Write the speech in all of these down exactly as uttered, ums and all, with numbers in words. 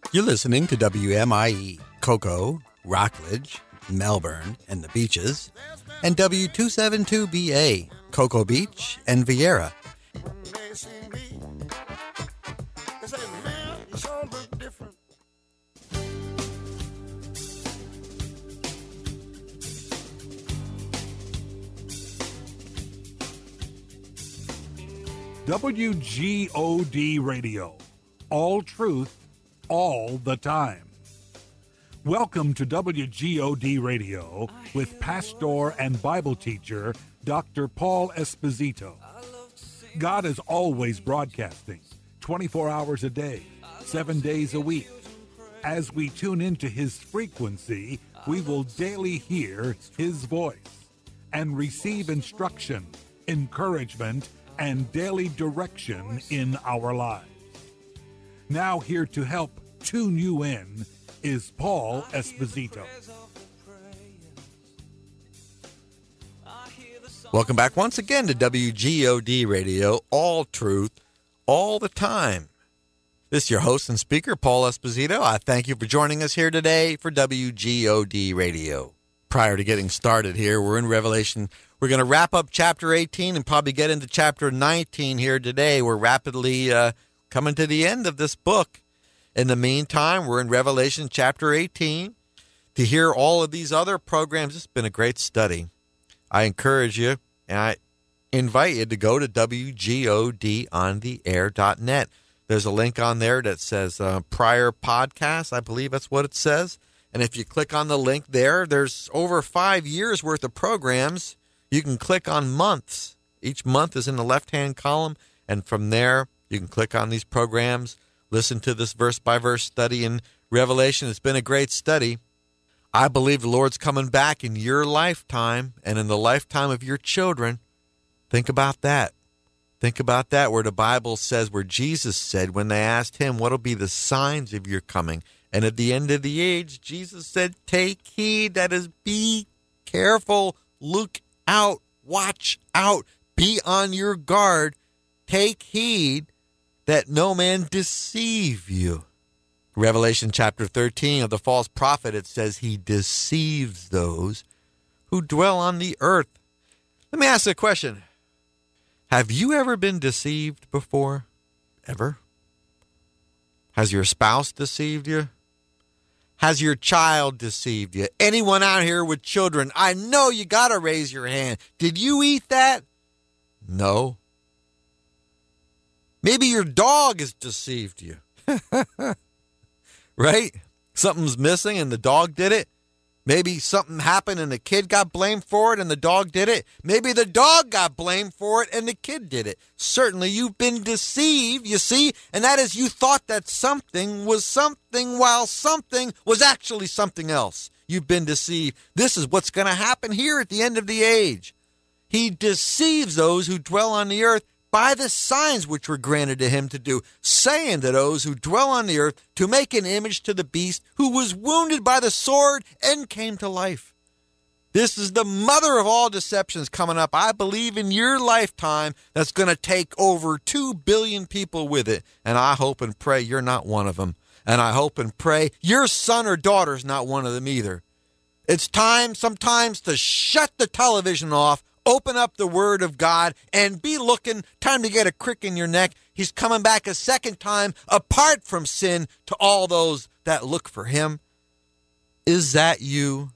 You're listening to W M I E, Cocoa, Rockledge, Melbourne, and the Beaches, and W two seventy-two B A, Cocoa Beach and Vieira. W G O D Radio. All truth, all the time. Welcome to W G O D Radio with pastor and Bible teacher Doctor Paul Esposito. God is always broadcasting, twenty-four hours a day, seven days a week. As we tune into his frequency, we will daily hear his voice and receive instruction, encouragement, and daily direction in our lives. Now here to help tune you in is Paul Esposito. Welcome back once again to W G O D Radio, all truth, all the time. This is your host and speaker, Paul Esposito. I thank you for joining us here today for W G O D Radio. Prior to getting started here, we're in Revelation. We're going to wrap up chapter eighteen and probably get into chapter nineteen here today. We're rapidly uh, coming to the end of this book. In the meantime, we're in Revelation chapter eighteen. To hear all of these other programs, it's been a great study. I encourage you, and I invite you to go to W G O D on the air dot net. There's a link on there that says uh, prior podcast. I believe that's what it says. And if you click on the link there, there's over five years worth of programs. You can click on months. Each month is in the left-hand column. And from there, you can click on these programs, listen to this verse-by-verse study in Revelation. It's been a great study. I believe the Lord's coming back in your lifetime and in the lifetime of your children. Think about that. Think about that, where the Bible says, where Jesus said when they asked him, what will be the signs of your coming? And at the end of the age, Jesus said, take heed, that is, be careful, look out, watch out, be on your guard, take heed that no man deceive you. Revelation chapter thirteen of the false prophet, it says he deceives those who dwell on the earth. Let me ask you a question. Have you ever been deceived before? Ever? Has your spouse deceived you? Has your child deceived you? Anyone out here with children, I know you got to raise your hand. Did you eat that? No. Maybe your dog has deceived you. Right? Something's missing and the dog did it. Maybe something happened and the kid got blamed for it and the dog did it. Maybe the dog got blamed for it and the kid did it. Certainly you've been deceived, you see, and that is you thought that something was something while something was actually something else. You've been deceived. This is what's going to happen here at the end of the age. He deceives those who dwell on the earth by the signs which were granted to him to do, saying to those who dwell on the earth to make an image to the beast who was wounded by the sword and came to life. This is the mother of all deceptions coming up. I believe in your lifetime that's going to take over two billion people with it. And I hope and pray you're not one of them. And I hope and pray your son or daughter's not one of them either. It's time sometimes to shut the television off, open up the Word of God, and be looking. Time to get a crick in your neck. He's coming back a second time, apart from sin, to all those that look for him. Is that you?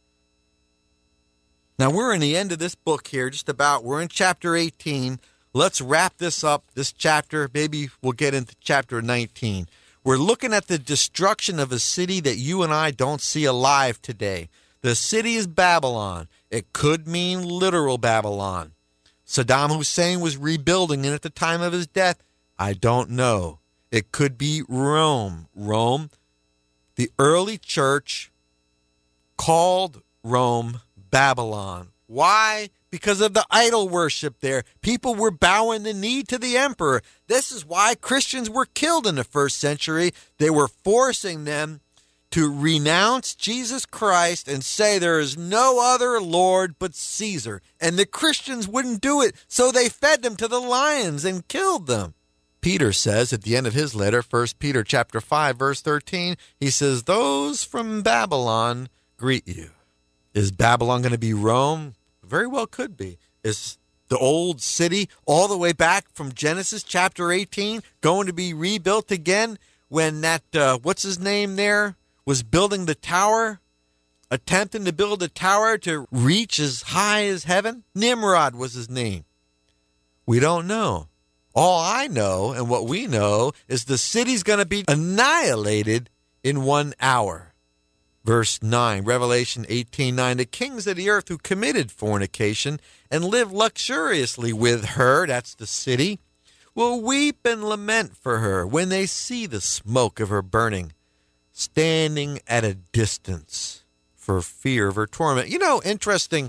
Now, we're in the end of this book here, just about. We're in chapter eighteen. Let's wrap this up, this chapter. Maybe we'll get into chapter nineteen. We're looking at the destruction of a city that you and I don't see alive today. The city is Babylon. It could mean literal Babylon. Saddam Hussein was rebuilding it at the time of his death. I don't know. It could be Rome. Rome, the early church called Rome Babylon. Why? Because of the idol worship there. People were bowing the knee to the emperor. This is why Christians were killed in the first century. They were forcing them to renounce Jesus Christ and say there is no other Lord but Caesar. And the Christians wouldn't do it, so they fed them to the lions and killed them. Peter says at the end of his letter, First Peter chapter five, verse thirteen, he says, those from Babylon greet you. Is Babylon going to be Rome? Very well could be. Is the old city all the way back from Genesis chapter eighteen going to be rebuilt again when that, uh, what's his name there, was building the tower, attempting to build a tower to reach as high as heaven? Nimrod was his name. We don't know. All I know and what we know is the city's going to be annihilated in one hour. Verse nine, Revelation eighteen nine, the kings of the earth who committed fornication and lived luxuriously with her, that's the city, will weep and lament for her when they see the smoke of her burning, standing at a distance for fear of her torment. You know, interesting,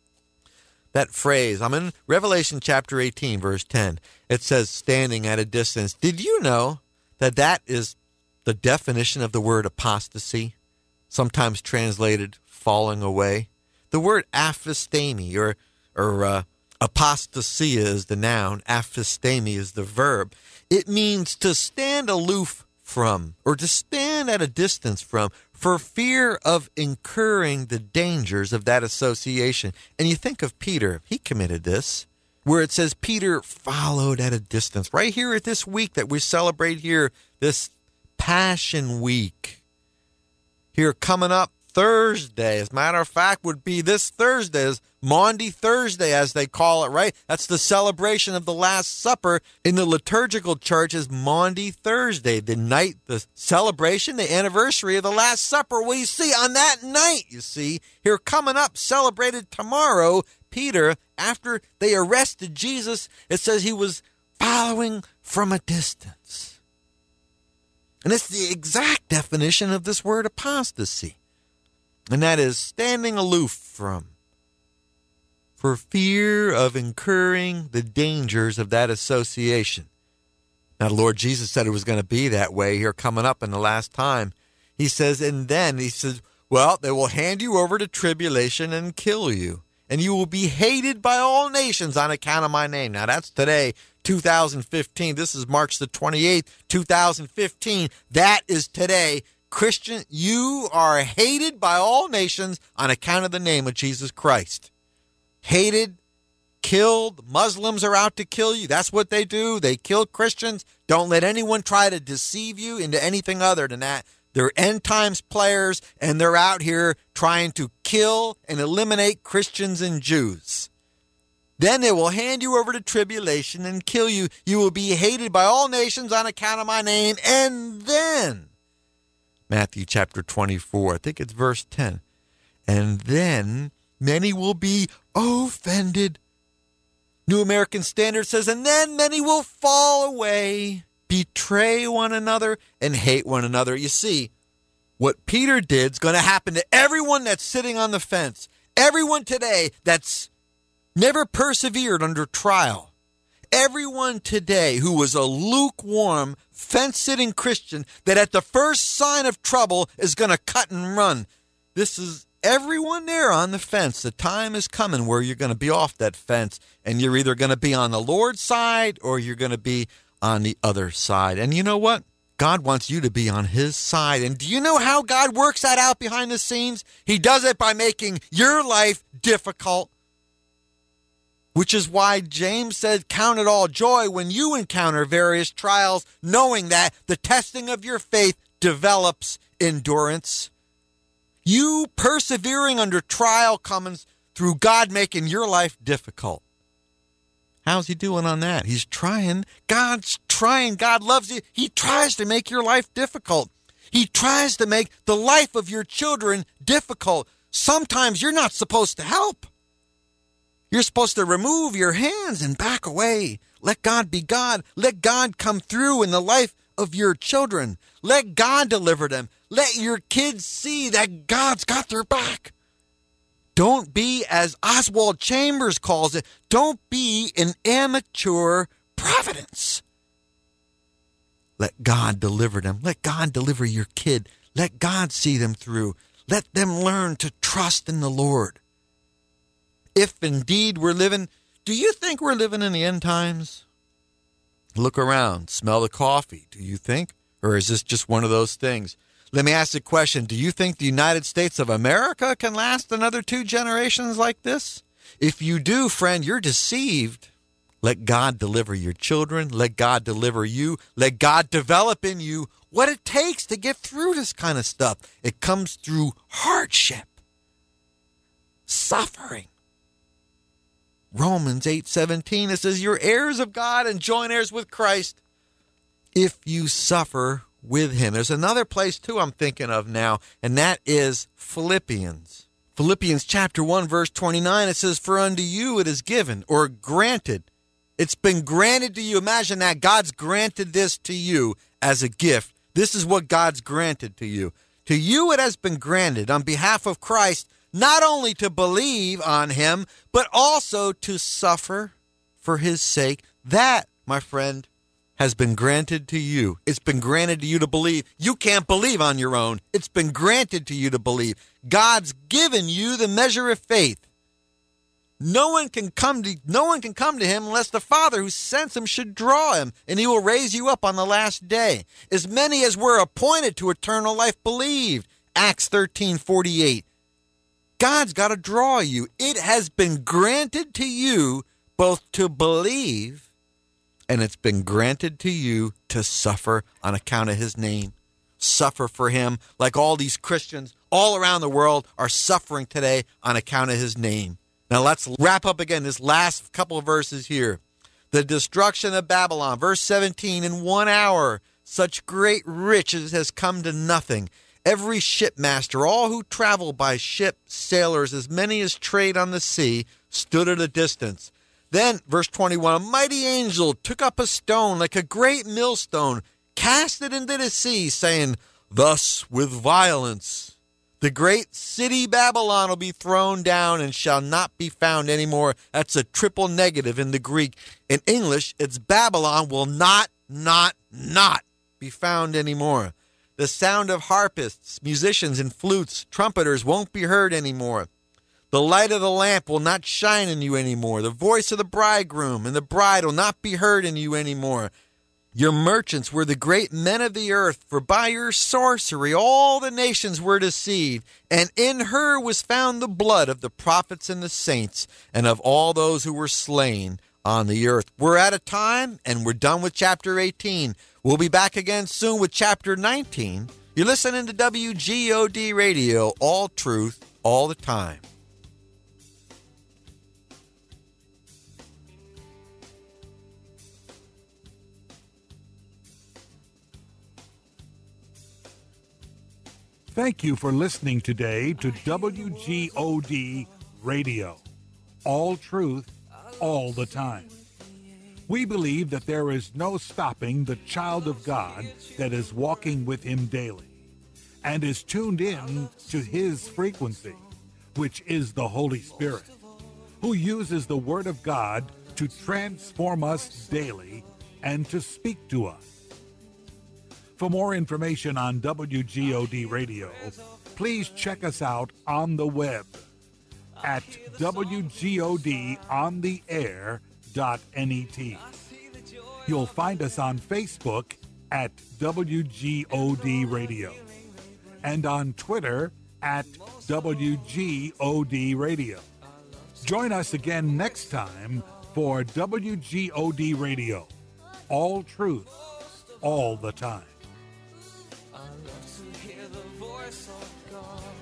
that phrase, I'm in Revelation chapter eighteen, verse ten. It says, standing at a distance. Did you know that that is the definition of the word apostasy? Sometimes translated falling away. The word aphistemi, or, or uh, apostasia is the noun, aphistemi is the verb. It means to stand aloof from, or to stand at a distance from, for fear of incurring the dangers of that association. And you think of Peter, he committed this, where it says Peter followed at a distance. Right here at this week that we celebrate here, this Passion Week. Here coming up Thursday, as a matter of fact, would be this Thursday, Maundy Thursday, as they call it, right? That's the celebration of the Last Supper in the liturgical church is Maundy Thursday, the night, the celebration, the anniversary of the Last Supper. Well, you see, on that night, you see, here coming up, celebrated tomorrow, Peter, after they arrested Jesus, it says he was following from a distance. And it's the exact definition of this word apostasy. And that is standing aloof from, for fear of incurring the dangers of that association. Now, the Lord Jesus said it was going to be that way here coming up in the last time. He says, and then he says, well, they will hand you over to tribulation and kill you, and you will be hated by all nations on account of my name. Now, that's today, two thousand fifteen. This is March the twenty-eighth, two thousand fifteen. That is today. Christian, you are hated by all nations on account of the name of Jesus Christ. Hated, killed. Muslims are out to kill you. That's what they do. They kill Christians. Don't let anyone try to deceive you into anything other than that. They're end times players, and they're out here trying to kill and eliminate Christians and Jews. Then they will hand you over to tribulation and kill you. You will be hated by all nations on account of my name, and then Matthew chapter twenty-four, I think it's verse ten. And then many will be offended. New American Standard says, and then many will fall away, betray one another, and hate one another. You see, what Peter did is going to happen to everyone that's sitting on the fence. Everyone today that's never persevered under trial. Everyone today who was a lukewarm, fence-sitting Christian that at the first sign of trouble is going to cut and run. This is everyone there on the fence. The time is coming where you're going to be off that fence, and you're either going to be on the Lord's side or you're going to be on the other side. And you know what? God wants you to be on his side. And do you know how God works that out behind the scenes? He does it by making your life difficult. Which is why James said, count it all joy when you encounter various trials, knowing that the testing of your faith develops endurance. You persevering under trial comes through God making your life difficult. How's he doing on that? He's trying. God's trying. God loves you. He tries to make your life difficult. He tries to make the life of your children difficult. Sometimes you're not supposed to help. You're supposed to remove your hands and back away. Let God be God. Let God come through in the life of your children. Let God deliver them. Let your kids see that God's got their back. Don't be, as Oswald Chambers calls it, don't be an amateur providence. Let God deliver them. Let God deliver your kid. Let God see them through. Let them learn to trust in the Lord. If indeed we're living, do you think we're living in the end times? Look around, smell the coffee, do you think? Or is this just one of those things? Let me ask you a question. Do you think the United States of America can last another two generations like this? If you do, friend, you're deceived. Let God deliver your children. Let God deliver you. Let God develop in you what it takes to get through this kind of stuff. It comes through hardship, suffering. Romans eight seventeen, it says, you're heirs of God and joint heirs with Christ if you suffer with him. There's another place, too, I'm thinking of now, and that is Philippians. Philippians chapter one, verse twenty-nine, it says, for unto you it is given, or granted. It's been granted to you. Imagine that. God's granted this to you as a gift. This is what God's granted to you. To you it has been granted on behalf of Christ, not only to believe on him, but also to suffer for his sake. That, my friend, has been granted to you. It's been granted to you to believe. You can't believe on your own. It's been granted to you to believe. God's given you the measure of faith. No one can come to no one can come to him unless the Father who sent him should draw him, and he will raise you up on the last day. As many as were appointed to eternal life believed. Acts thirteen forty-eight. God's got to draw you. It has been granted to you both to believe, and it's been granted to you to suffer on account of his name. Suffer for him, like all these Christians all around the world are suffering today on account of his name. Now let's wrap up again this last couple of verses here. The destruction of Babylon, verse seventeen, in one hour, such great riches has come to nothing. Every shipmaster, all who travel by ship, sailors, as many as trade on the sea, stood at a distance. Then, verse twenty-one, a mighty angel took up a stone like a great millstone, cast it into the sea, saying, thus with violence the great city Babylon will be thrown down and shall not be found anymore. That's a triple negative in the Greek. In English, it's Babylon will not, not, not be found anymore. The sound of harpists, musicians, and flutes, trumpeters won't be heard anymore. The light of the lamp will not shine in you anymore. The voice of the bridegroom and the bride will not be heard in you anymore. Your merchants were the great men of the earth, for by your sorcery all the nations were deceived, and in her was found the blood of the prophets and the saints, and of all those who were slain on the earth. We're out of time, and we're done with chapter eighteen. We'll be back again soon with chapter nineteen. You're listening to W G O D Radio, all truth, all the time. Thank you for listening today to W G O D Radio. All truth, all the time. We believe that there is no stopping the child of God that is walking with him daily and is tuned in to his frequency, which is the Holy Spirit, who uses the Word of God to transform us daily and to speak to us. For more information on W G O D Radio, please check us out on the web at w g o d on the air dot net. You'll find us on Facebook at W G O D Radio and on Twitter at W G O D Radio. Join us again next time for W G O D Radio. All truth, all the time. I love to hear the voice of God.